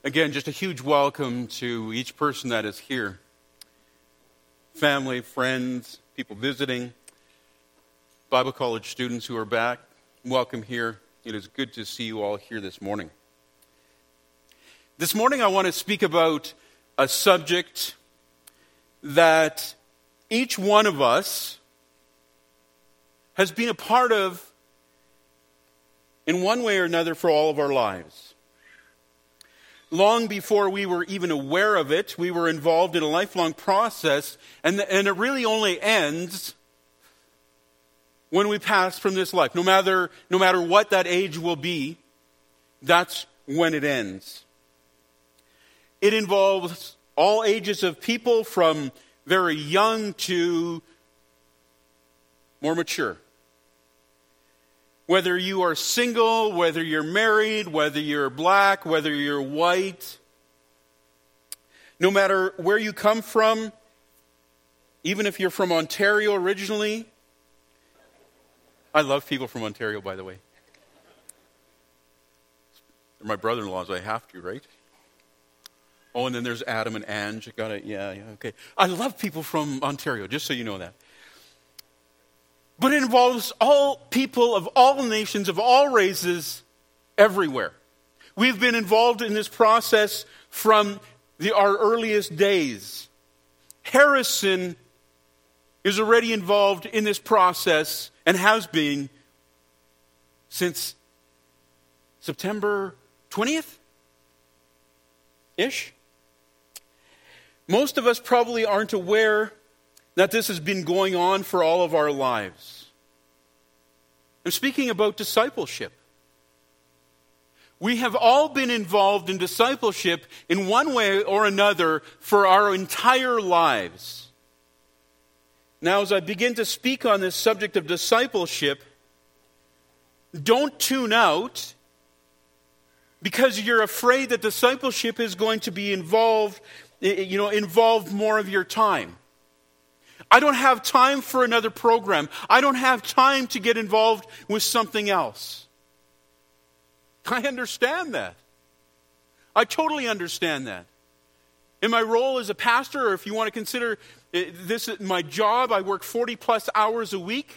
Again, just a huge welcome to each person that is here. Family, friends, people visiting, Bible college students who are back, welcome here. It is good to see you all here this morning. This morning I want to speak about a subject that each one of us has been a part of in one way or another for all of our lives. Long before we were even aware of it, we were involved in a lifelong process, and it really only ends when we pass from this life. No matter what that age will be, that's when it ends. It involves all ages of people, from very young to more mature. Whether you are single, whether you're married, whether you're black, whether you're white, no matter where you come from, even if you're from Ontario originally. I love people from Ontario, by the way. They're my brother-in-laws, I have to, right? Oh, and then there's Adam and Ange. Yeah, okay. I love people from Ontario, just so you know that. But it involves all people of all nations, of all races, everywhere. We've been involved in this process from our earliest days. Harrison is already involved in this process and has been since September 20th-ish. Most of us probably aren't aware that this has been going on for all of our lives. I'm speaking about discipleship. We have all been involved in discipleship in one way or another for our entire lives. Now, as I begin to speak on this subject of discipleship, don't tune out because you're afraid that discipleship is going to be involve more of your time. I don't have time for another program. I don't have time to get involved with something else. I understand that. I totally understand that. In my role as a pastor, or if you want to consider this my job, I work 40 plus hours a week.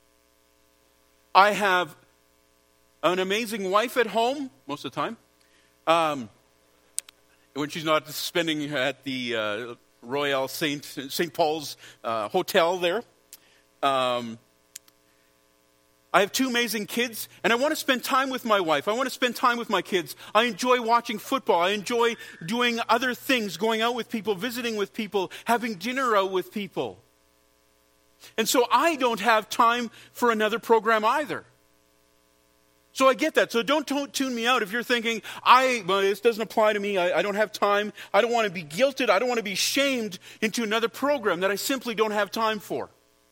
I have an amazing wife at home most of the time. When she's not spending at the Royal St. Paul's Hotel there. I have two amazing kids, and I want to spend time with my wife. I want to spend time with my kids. I enjoy watching football. I enjoy doing other things, going out with people, visiting with people, having dinner out with people. And so I don't have time for another program either. So I get that. So don't tune me out if you're thinking, this doesn't apply to me. I don't have time. I don't want to be guilted. I don't want to be shamed into another program that I simply don't have time for.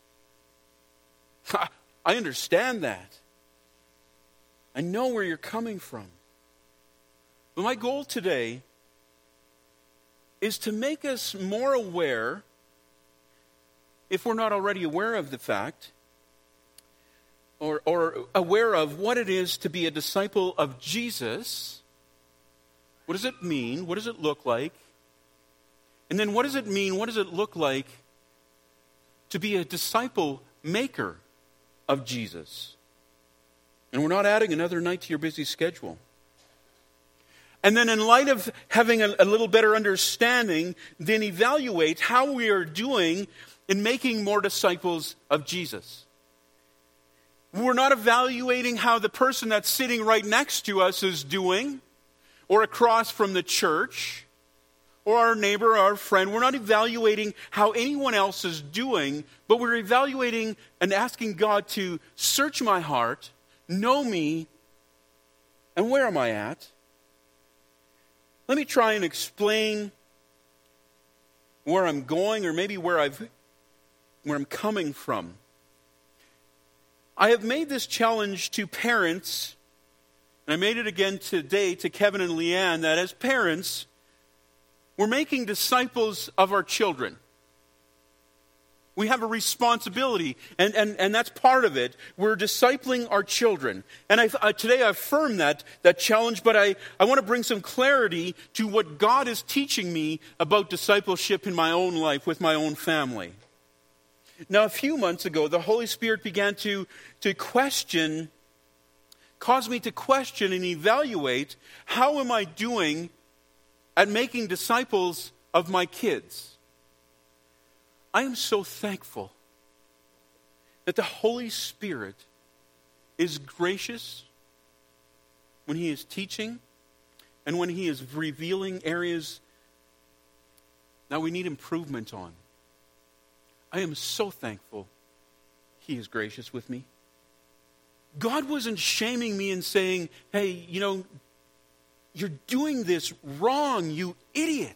I understand that. I know where you're coming from. But my goal today is to make us more aware, if we're not already aware of the fact, or aware of what it is to be a disciple of Jesus. What does it mean? What does it look like? And then what does it mean? What does it look like to be a disciple maker of Jesus? And we're not adding another night to your busy schedule. And then in light of having a little better understanding, then evaluate how we are doing in making more disciples of Jesus. We're not evaluating how the person that's sitting right next to us is doing, or across from the church, or our neighbor, or our friend. We're not evaluating how anyone else is doing, but we're evaluating and asking God to search my heart, know me, and where am I at? Let me try and explain where I'm going, or maybe where I'm coming from. I have made this challenge to parents, and I made it again today to Kevin and Leanne, that as parents, we're making disciples of our children. We have a responsibility, and that's part of it. We're discipling our children. And today I affirm that challenge, but I want to bring some clarity to what God is teaching me about discipleship in my own life with my own family. Now, a few months ago, the Holy Spirit began to cause me to question and evaluate, how am I doing at making disciples of my kids? I am so thankful that the Holy Spirit is gracious when He is teaching and when He is revealing areas that we need improvement on. I am so thankful He is gracious with me. God wasn't shaming me and saying, hey, you're doing this wrong, you idiot.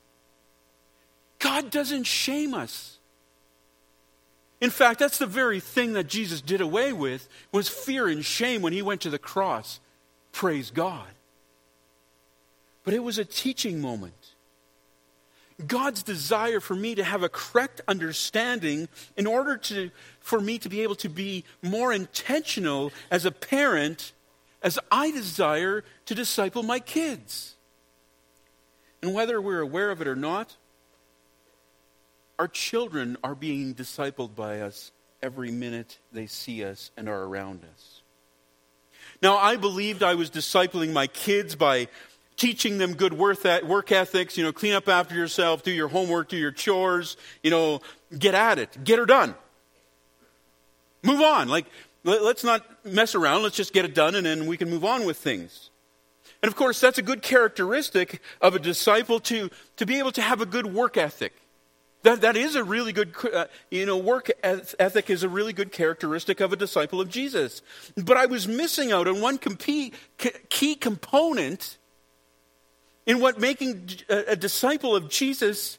God doesn't shame us. In fact, that's the very thing that Jesus did away with, was fear and shame when He went to the cross. Praise God. But it was a teaching moment. God's desire for me to have a correct understanding in order for me to be able to be more intentional as a parent, as I desire to disciple my kids. And whether we're aware of it or not, our children are being discipled by us every minute they see us and are around us. Now, I believed I was discipling my kids by teaching them good work ethics, clean up after yourself, do your homework, do your chores, get at it, get her done. Move on. Let's not mess around, let's just get it done and then we can move on with things. And of course, that's a good characteristic of a disciple to be able to have a good work ethic. That is a really good, work ethic is a really good characteristic of a disciple of Jesus. But I was missing out on one key component in what making a disciple of Jesus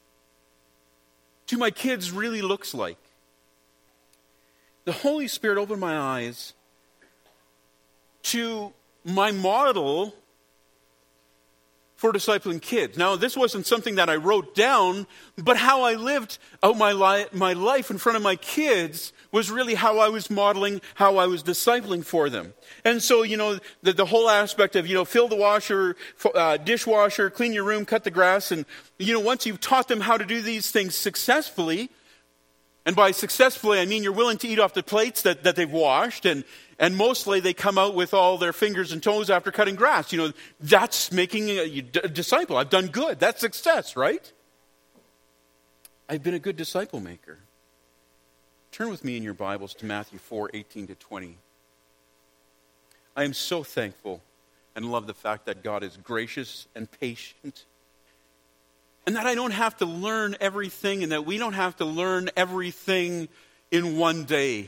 to my kids really looks like. The Holy Spirit opened my eyes to my model for discipling kids. Now, this wasn't something that I wrote down, but how I lived out my life in front of my kids was really how I was modeling, how I was discipling for them. And so, the whole aspect of, fill the washer, dishwasher, clean your room, cut the grass, and, once you've taught them how to do these things successfully, and by successfully, I mean you're willing to eat off the plates that they've washed, and mostly they come out with all their fingers and toes after cutting grass. That's making a disciple. I've done good. That's success, right? I've been a good disciple maker. Turn with me in your Bibles to Matthew 4:18-20. I am so thankful and love the fact that God is gracious and patient, and that I don't have to learn everything, and that we don't have to learn everything in one day.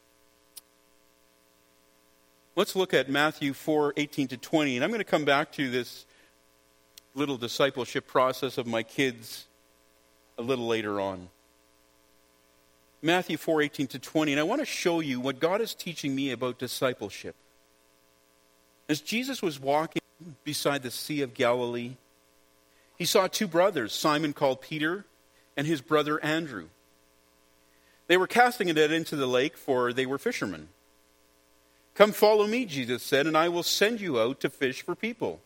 Let's look at Matthew 4:18-20, and I'm going to come back to this little discipleship process of my kids a little later on. Matthew 4:18-20, and I want to show you what God is teaching me about discipleship. As Jesus was walking beside the Sea of Galilee, He saw two brothers, Simon called Peter and his brother Andrew. They were casting a net into the lake, for they were fishermen. "Come follow me," Jesus said, "and I will send you out to fish for people."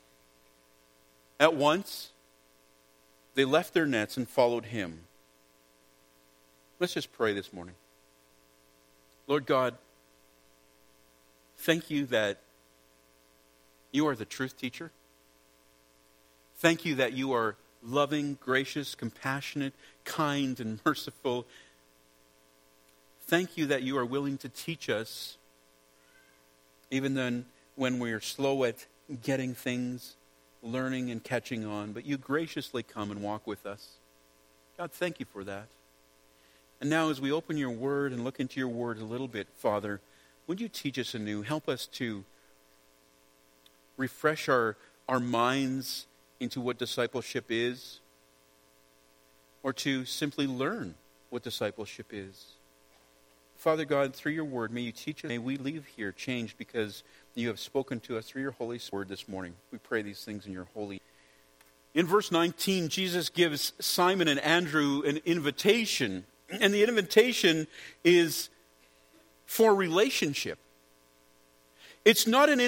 At once, they left their nets and followed Him. Let's just pray this morning. Lord God, thank you that you are the truth teacher. Thank you that you are loving, gracious, compassionate, kind, and merciful. Thank you that you are willing to teach us, even then when we are slow at getting things, learning and catching on. But you graciously come and walk with us. God, thank you for that. And now as we open your word and look into your word a little bit, Father, would you teach us anew? Help us to refresh our minds into what discipleship is, or to simply learn what discipleship is. Father God, through your word, may you teach us. May we leave here changed because you have spoken to us through your Holy Word this morning. We pray these things in your holy. In verse 19, Jesus gives Simon and Andrew an invitation And the invitation is for relationship. It's not an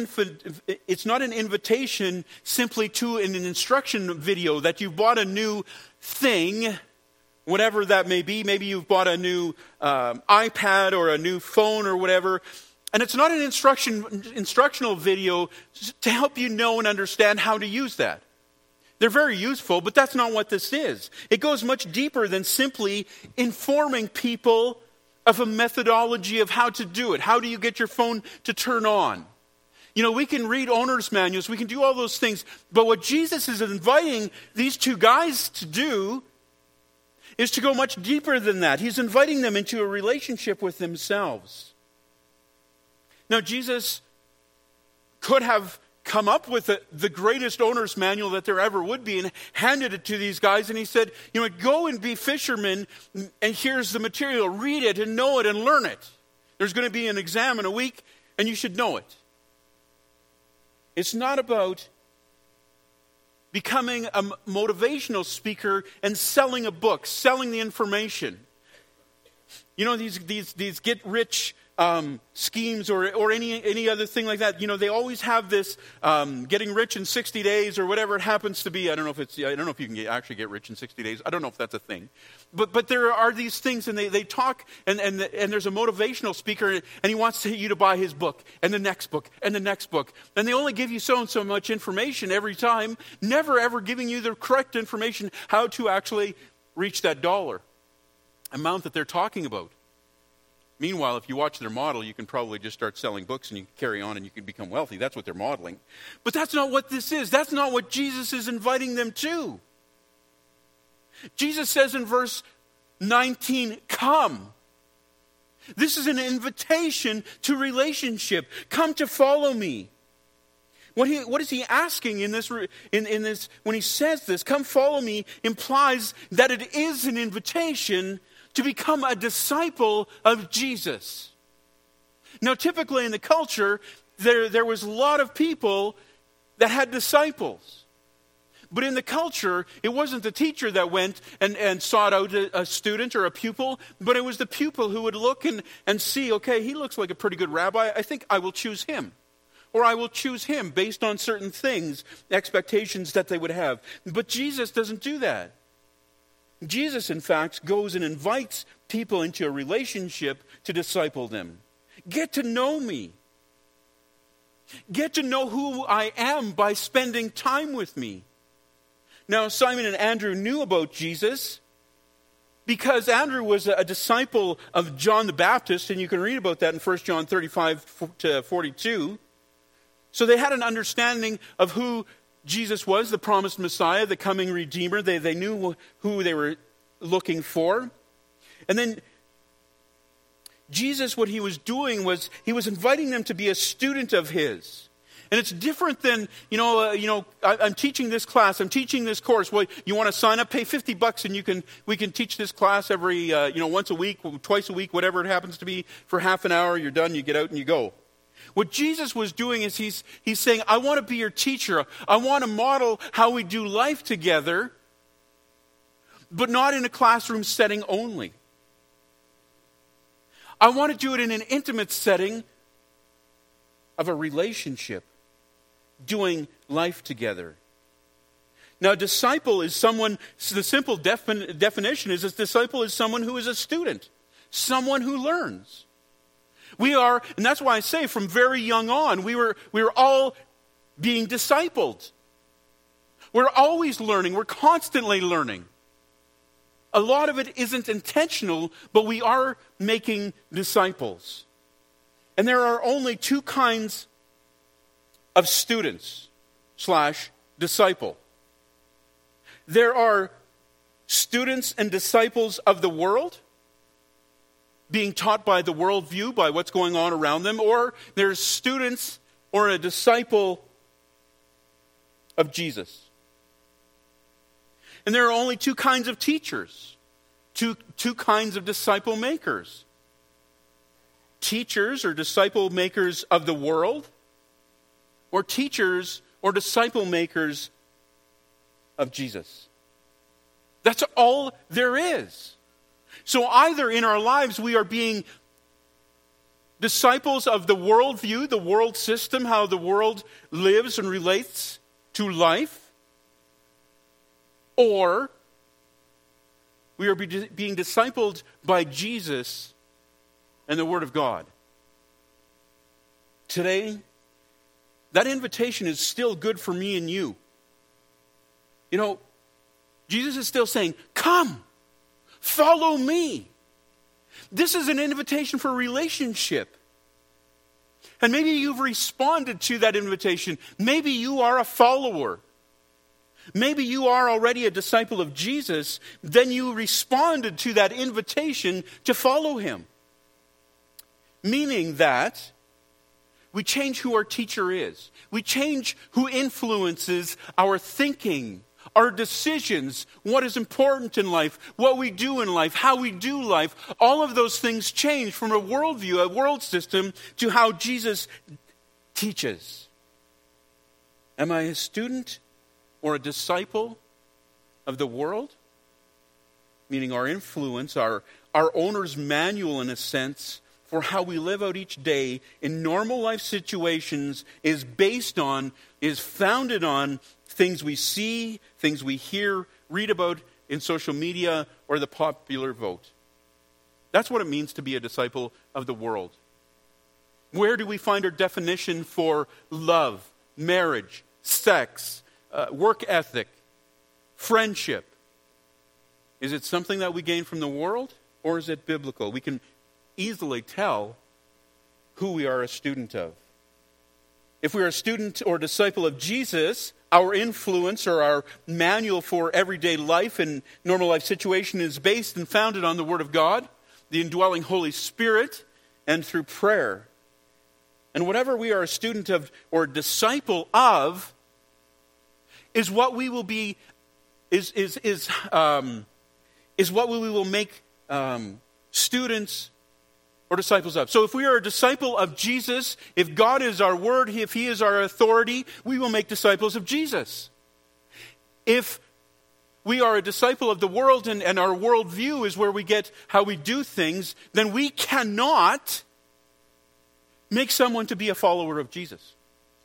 invitation simply to an instruction video that you've bought a new thing, whatever that may be. Maybe you've bought a new iPad or a new phone or whatever. And it's not an instructional video to help you know and understand how to use that. They're very useful, but that's not what this is. It goes much deeper than simply informing people of a methodology of how to do it. How do you get your phone to turn on? You know, we can read owner's manuals, we can do all those things, but what Jesus is inviting these two guys to do is to go much deeper than that. He's inviting them into a relationship with themselves. Now, Jesus could have come up with the greatest owner's manual that there ever would be and handed it to these guys, and he said, you know, go and be fishermen, and here's the material. Read it and know it and learn it. There's going to be an exam in a week, and you should know it. It's not about becoming a motivational speaker and selling a book, selling the information. You know, these get-rich schemes or any other thing like that. You know, they always have this getting rich in 60 days or whatever it happens to be. I don't know if you can actually get rich in 60 days. I don't know if that's a thing. But there are these things, and they talk, and there's a motivational speaker, and he wants you to buy his book, and the next book, and the next book. And they only give you so and so much information every time, never ever giving you the correct information how to actually reach that dollar amount that they're talking about. Meanwhile, if you watch their model, you can probably just start selling books and you can carry on and you can become wealthy. That's what they're modeling. But that's not what this is. That's not what Jesus is inviting them to. Jesus says in verse 19, come. This is an invitation to relationship. Come to follow me. What is he asking in this when he says this, come follow me, implies that it is an invitation to become a disciple of Jesus. Now, typically in the culture, there was a lot of people that had disciples. But in the culture, it wasn't the teacher that went and sought out a student or a pupil, but it was the pupil who would look and see, okay, he looks like a pretty good rabbi. I think I will choose him. Or I will choose him based on certain things, expectations that they would have. But Jesus doesn't do that. Jesus, in fact, goes and invites people into a relationship to disciple them. Get to know me. Get to know who I am by spending time with me. Now, Simon and Andrew knew about Jesus because Andrew was a disciple of John the Baptist, and you can read about that in 1 John 35 to 42. So they had an understanding of who Jesus was, the promised Messiah, the coming Redeemer. They knew who they were looking for. And then Jesus, what he was doing was he was inviting them to be a student of his. And it's different than, I'm teaching this class, I'm teaching this course. Well, you want to sign up, pay $50 and we can teach this class every, once a week, twice a week, whatever it happens to be, for half an hour, you're done, you get out and you go. What Jesus was doing is he's saying, I want to be your teacher. I want to model how we do life together, but not in a classroom setting only. I want to do it in an intimate setting of a relationship, doing life together. Now, disciple is someone, the simple definition is a disciple is someone who is a student, someone who learns. We are, and that's why I say from very young on, we were all being discipled. We're always learning. We're constantly learning. A lot of it isn't intentional, but we are making disciples. And there are only two kinds of students / disciple. There are students and disciples of the world, being taught by the worldview, by what's going on around them, or there's students or a disciple of Jesus. And there are only two kinds of teachers, two kinds of disciple makers. Teachers or disciple makers of the world, or teachers or disciple makers of Jesus. That's all there is. So either in our lives we are being disciples of the worldview, the world system, how the world lives and relates to life, or we are being discipled by Jesus and the Word of God. Today, that invitation is still good for me and you. You know, Jesus is still saying, come, follow me. This is an invitation for relationship. And maybe you've responded to that invitation. Maybe you are a follower. Maybe you are already a disciple of Jesus. Then you responded to that invitation to follow him. Meaning that we change who our teacher is. We change who influences our thinking, our decisions, what is important in life, what we do in life, how we do life. All of those things change from a worldview, a world system, to how Jesus teaches. Am I a student or a disciple of the world? Meaning our influence, our owner's manual in a sense, for how we live out each day in normal life situations is founded on things we see, things we hear, read about in social media, or the popular vote. That's what it means to be a disciple of the world. Where do we find our definition for love, marriage, sex, work ethic, friendship? Is it something that we gain from the world, or is it biblical? We can easily tell who we are a student of. If we are a student or disciple of Jesus, our influence or our manual for everyday life and normal life situation is based and founded on the Word of God, the indwelling Holy Spirit, and through prayer. And whatever we are a student of or disciple of is what we will be, is what we will make students or disciples of. So if we are a disciple of Jesus, if God is our word, if he is our authority, we will make disciples of Jesus. If we are a disciple of the world and our worldview is where we get how we do things, then we cannot make someone to be a follower of Jesus.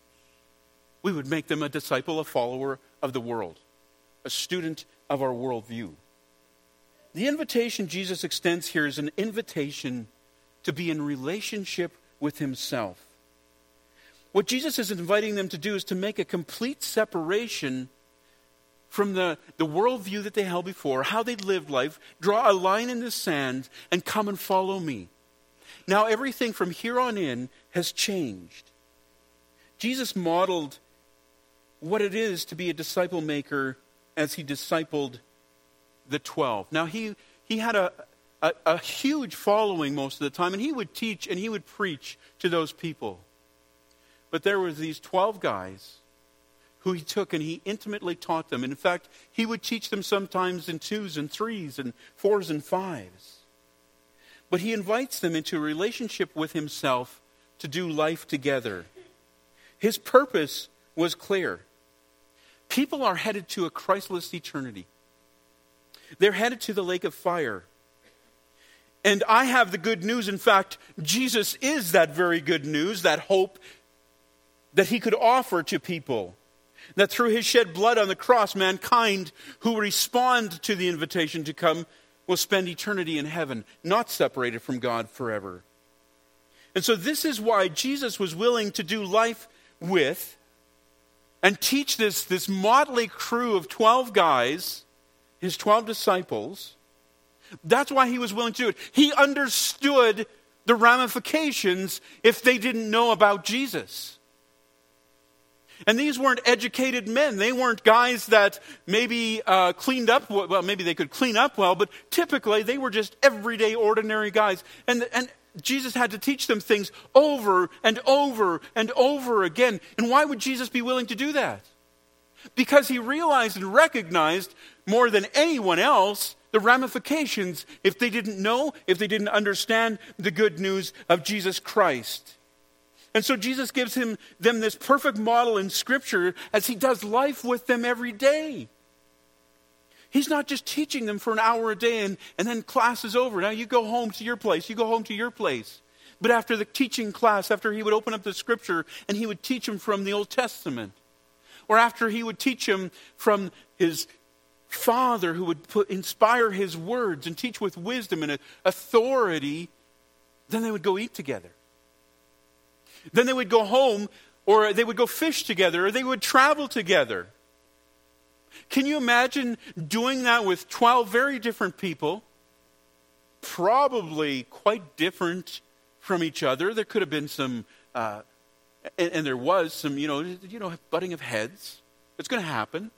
We would make them a disciple, a follower of the world, a student of our worldview. The invitation Jesus extends here is an invitation to be in relationship with himself. What Jesus is inviting them to do is to make a complete separation from the worldview that they held before, how they lived life, draw a line in the sand, and come and follow me. Now everything from here on in has changed. Jesus modeled what it is to be a disciple maker as he discipled the 12. Now he had a huge following most of the time, and he would teach and he would preach to those people. But there were these 12 guys who he took and he intimately taught them. And in fact, he would teach them sometimes in 2s and 3s and 4s and 5s. But he invites them into a relationship with himself to do life together. His purpose was clear. People are headed to a Christless eternity. They're headed to the lake of fire. And I have the good news. In fact, Jesus is that very good news, that hope that he could offer to people. That through his shed blood on the cross, mankind who respond to the invitation to come will spend eternity in heaven, not separated from God forever. And so this is why Jesus was willing to do life with and teach this motley crew of 12 guys, his 12 disciples. That's why he was willing to do it. He understood the ramifications if they didn't know about Jesus. And these weren't educated men. They weren't guys that maybe cleaned up well. Maybe they could clean up well, but typically they were just everyday, ordinary guys. And Jesus had to teach them things over and over and over again. And why would Jesus be willing to do that? Because he realized and recognized more than anyone else the ramifications if they didn't know, if they didn't understand the good news of Jesus Christ. And so Jesus gives them this perfect model in Scripture as he does life with them every day. He's not just teaching them for an hour a day and then class is over. Now you go home to your place. You go home to your place. But after the teaching class, after he would open up the scripture and he would teach them from the Old Testament, or after he would teach them from his Father who would inspire his words and teach with wisdom and authority, then they would go eat together. Then they would go home, or they would go fish together, or they would travel together. Can you imagine doing that with 12 very different people, probably quite different from each other? There could have been some, and there was some, butting of heads. It's going to happen.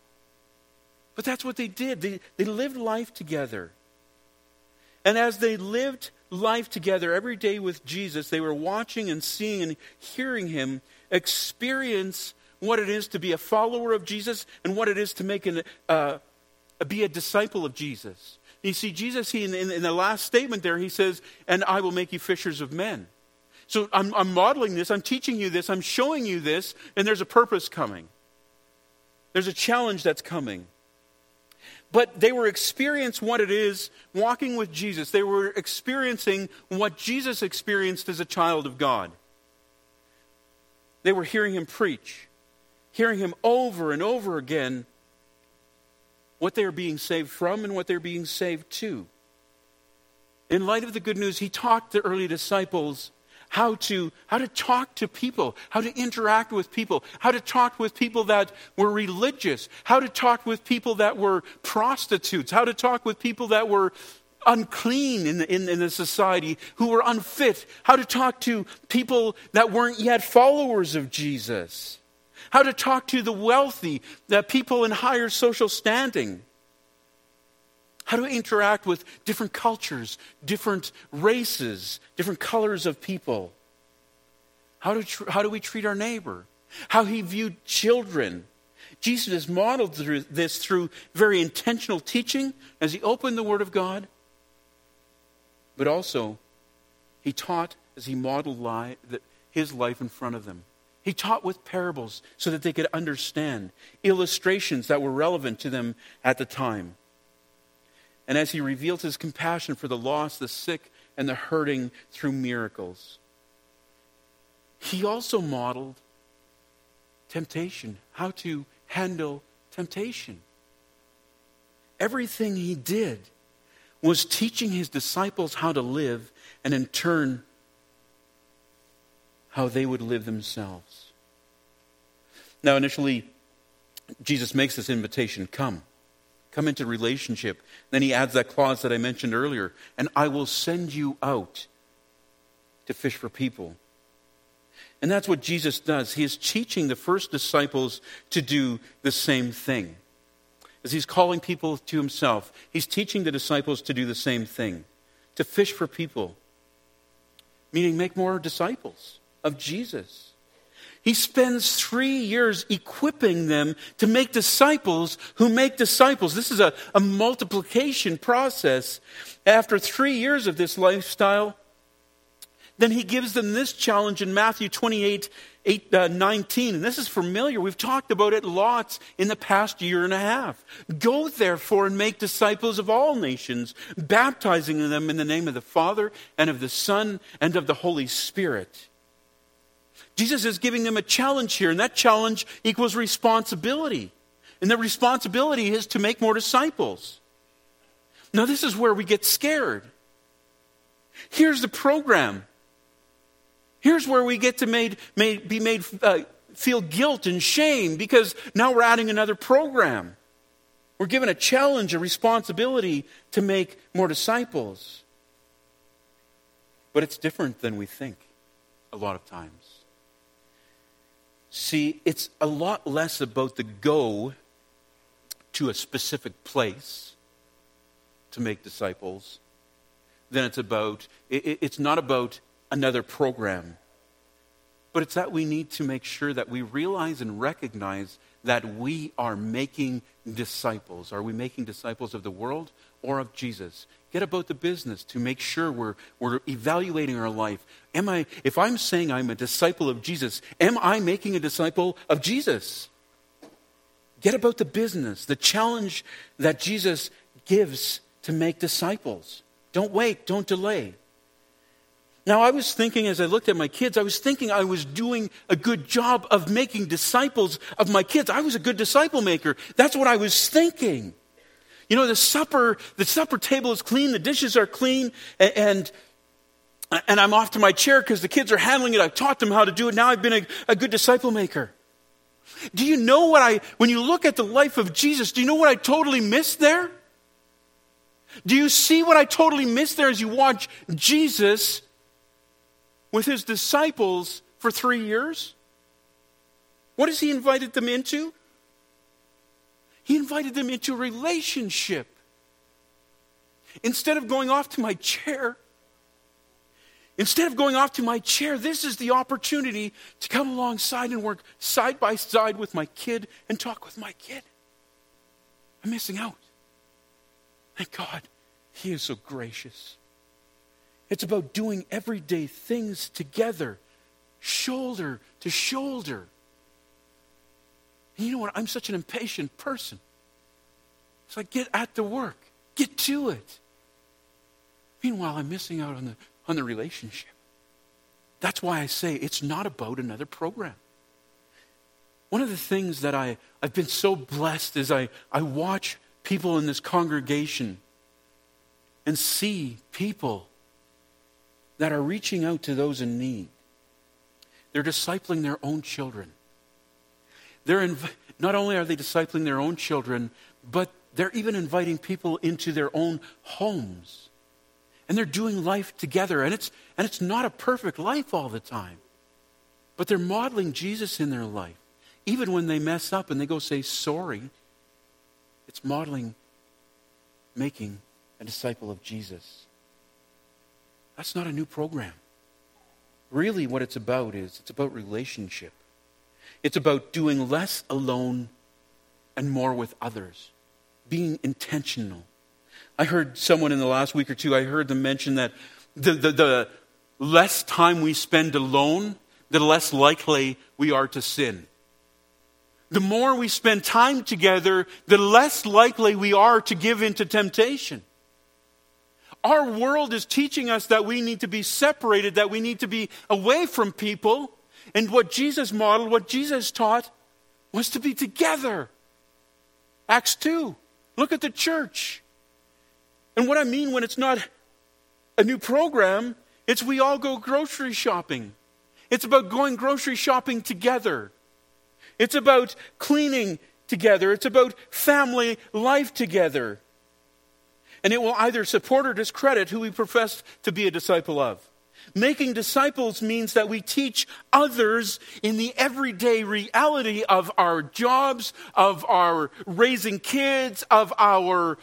But that's what they did. They lived life together. And as they lived life together every day with Jesus, they were watching and seeing and hearing him experience what it is to be a follower of Jesus and what it is to be a disciple of Jesus. You see, Jesus, in the last statement there, he says, "And I will make you fishers of men." So I'm modeling this, I'm teaching you this, I'm showing you this, and there's a purpose coming. There's a challenge that's coming. But they were experiencing what it is walking with Jesus. They were experiencing what Jesus experienced as a child of God. They were hearing him preach, hearing him over and over again what they are being saved from and what they're being saved to. In light of the good news, he taught the early disciples how to talk to people, how to interact with people, how to talk with people that were religious, how to talk with people that were prostitutes, how to talk with people that were unclean in the society, who were unfit, how to talk to people that weren't yet followers of Jesus, how to talk to the wealthy, the people in higher social standing, how to interact with different cultures, different races, different colors of people. How do we treat our neighbor? How he viewed children. Jesus has modeled this through very intentional teaching as he opened the Word of God. But also, he taught as he modeled his life in front of them. He taught with parables so that they could understand, illustrations that were relevant to them at the time. And as he revealed his compassion for the lost, the sick, and the hurting through miracles. He also modeled temptation, how to handle temptation. Everything he did was teaching his disciples how to live, and in turn, how they would live themselves. Now, initially, Jesus makes this invitation, come into relationship. Then he adds that clause that I mentioned earlier, and I will send you out to fish for people. And that's what Jesus does. He is teaching the first disciples to do the same thing. As he's calling people to himself, he's teaching the disciples to do the same thing, to fish for people, meaning make more disciples of Jesus. He spends 3 years equipping them to make disciples who make disciples. This is a multiplication process. After 3 years of this lifestyle, then he gives them this challenge in Matthew 28:19. And this is familiar. We've talked about it lots in the past year and a half. Go therefore and make disciples of all nations, baptizing them in the name of the Father and of the Son and of the Holy Spirit. Jesus is giving them a challenge here, and that challenge equals responsibility. And the responsibility is to make more disciples. Now, this is where we get scared. Here's the program. Here's where we get to be made feel guilt and shame, because now we're adding another program. We're given a challenge, a responsibility to make more disciples. But it's different than we think a lot of times. See, it's a lot less about the go to a specific place to make disciples than it's not about another program. But it's that we need to make sure that we realize and recognize that we are making disciples. Are we making disciples of the world or of Jesus? Get about the business to make sure we're evaluating our life. If I'm saying I'm a disciple of Jesus, am I making a disciple of Jesus? Get about the business, the challenge that Jesus gives to make disciples. Don't wait, don't delay. Now, I was thinking as I looked at my kids, I was thinking I was doing a good job of making disciples of my kids. I was a good disciple maker. That's what I was thinking. You know, the supper table is clean, the dishes are clean, and I'm off to my chair because the kids are handling it. I've taught them how to do it. Now I've been a good disciple maker. Do you know when you look at the life of Jesus, do you know what I totally missed there? Do you see what I totally missed there as you watch Jesus with his disciples for 3 years? What has he invited them into? He invited them into a relationship. Instead of going off to my chair, this is the opportunity to come alongside and work side by side with my kid and talk with my kid. I'm missing out. Thank God, he is so gracious. It's about doing everyday things together, shoulder to shoulder. And you know what? I'm such an impatient person. It's like, get at the work. Get to it. Meanwhile, I'm missing out on the relationship. That's why I say it's not about another program. One of the things that I've been so blessed is I watch people in this congregation and see people that are reaching out to those in need. They're discipling their own children. Not only are they discipling their own children, but they're even inviting people into their own homes. And they're doing life together. And it's not a perfect life all the time. But they're modeling Jesus in their life. Even when they mess up and they go say sorry, it's modeling, making a disciple of Jesus. That's not a new program. Really what it's about relationship. It's about doing less alone and more with others. Being intentional. I heard someone in the last week or two, I heard them mention that the less time we spend alone, the less likely we are to sin. The more we spend time together, the less likely we are to give into temptation. Our world is teaching us that we need to be separated, that we need to be away from people. And what Jesus modeled, what Jesus taught, was to be together. Acts 2. Look at the church. And what I mean when it's not a new program, it's we all go grocery shopping. It's about going grocery shopping together. It's about cleaning together. It's about family life together. And it will either support or discredit who we profess to be a disciple of. Making disciples means that we teach others in the everyday reality of our jobs, of our raising kids, of our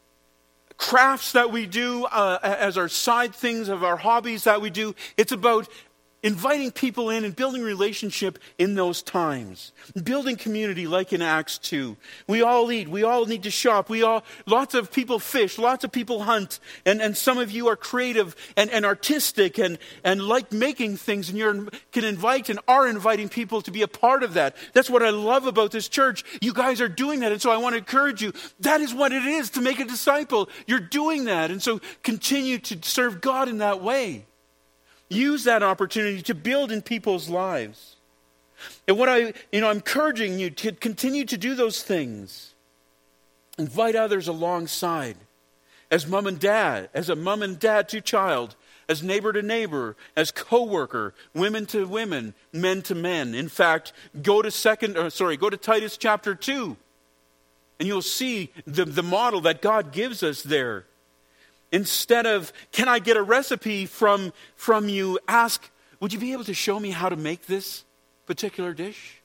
crafts that we do as our side things, of our hobbies that we do. It's about inviting people in and building relationship in those times. Building community like in Acts 2. We all eat. We all need to shop. Lots of people fish. Lots of people hunt. And some of you are creative and artistic and like making things. And you can invite and are inviting people to be a part of that. That's what I love about this church. You guys are doing that. And so I want to encourage you. That is what it is to make a disciple. You're doing that. And so continue to serve God in that way. Use that opportunity to build in people's lives. And what I'm encouraging you to continue to do those things. Invite others alongside. As mom and dad, as a mom and dad to child, as neighbor to neighbor, as co-worker, women to women, men to men. In fact, go to Titus chapter 2. And you'll see the model that God gives us there. Instead of, can I get a recipe from you, ask, would you be able to show me how to make this particular dish?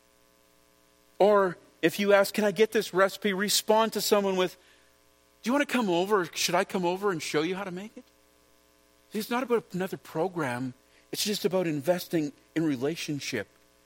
Or if you ask, can I get this recipe, respond to someone with, do you want to come over? Or should I come over and show you how to make it? See, it's not about another program. It's just about investing in relationship.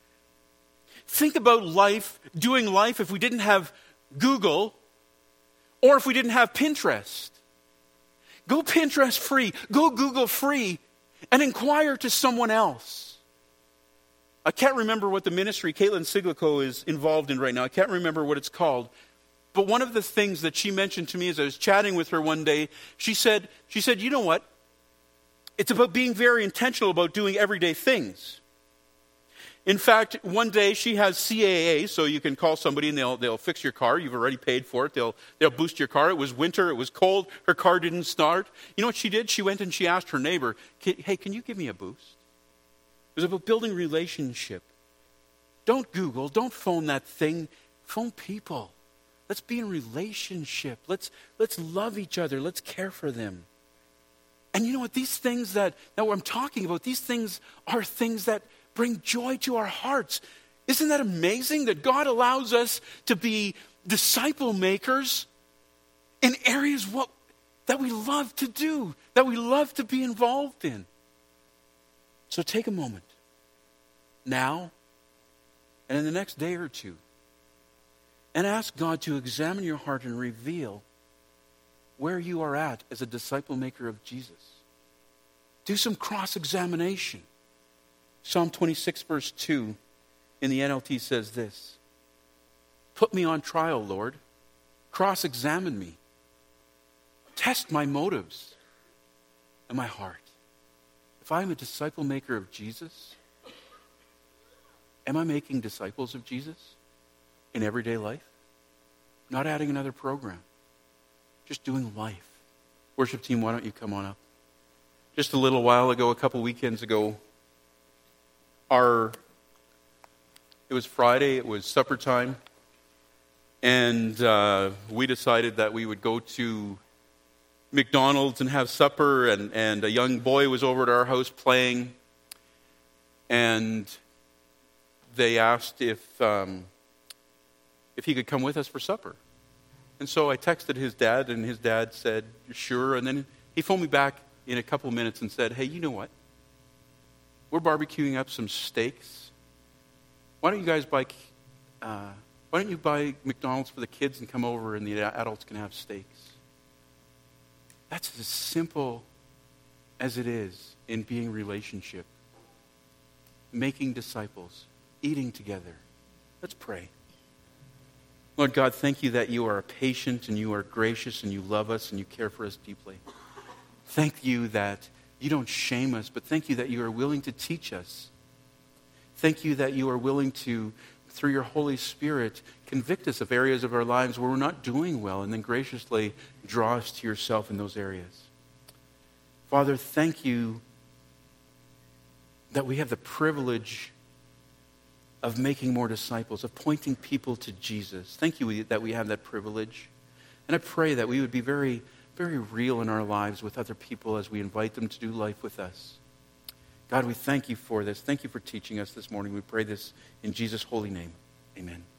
Think about doing life if we didn't have Google or if we didn't have Pinterest. Go Pinterest free, go Google free, and inquire to someone else. I can't remember what the ministry Caitlin Siglico is involved in right now. I can't remember what it's called. But one of the things that she mentioned to me as I was chatting with her one day, she said, you know what? It's about being very intentional about doing everyday things. In fact, one day she has CAA, so you can call somebody and they'll fix your car. You've already paid for it. They'll boost your car. It was winter. It was cold. Her car didn't start. You know what she did? She went and she asked her neighbor, hey, can you give me a boost? It was about building relationship. Don't Google. Don't phone that thing. Phone people. Let's be in relationship. Let's love each other. Let's care for them. And you know what? These things that I'm talking about, these things are things that bring joy to our hearts. Isn't that amazing that God allows us to be disciple makers in areas that we love to do, that we love to be involved in? So take a moment now and in the next day or two and ask God to examine your heart and reveal where you are at as a disciple maker of Jesus. Do some cross-examination. Psalm 26, verse 2 in the NLT says this: put me on trial, Lord. Cross-examine me. Test my motives and my heart. If I am a disciple maker of Jesus, am I making disciples of Jesus in everyday life? Not adding another program. Just doing life. Worship team, why don't you come on up? Just a little while ago, a couple weekends ago, it was Friday, it was supper time, and we decided that we would go to McDonald's and have supper, and a young boy was over at our house playing, and they asked if he could come with us for supper. And so I texted his dad, and his dad said, sure, and then he phoned me back in a couple minutes and said, hey, you know what? We're barbecuing up some steaks. Why don't you buy McDonald's for the kids and come over and the adults can have steaks? That's as simple as it is in being relationship. Making disciples. Eating together. Let's pray. Lord God, thank you that you are patient and you are gracious and you love us and you care for us deeply. Thank you that you don't shame us, but thank you that you are willing to teach us. Thank you that you are willing to, through your Holy Spirit, convict us of areas of our lives where we're not doing well and then graciously draw us to yourself in those areas. Father, thank you that we have the privilege of making more disciples, of pointing people to Jesus. Thank you that we have that privilege. And I pray that we would be very, very real in our lives with other people as we invite them to do life with us. God, we thank you for this. Thank you for teaching us this morning. We pray this in Jesus' holy name. Amen.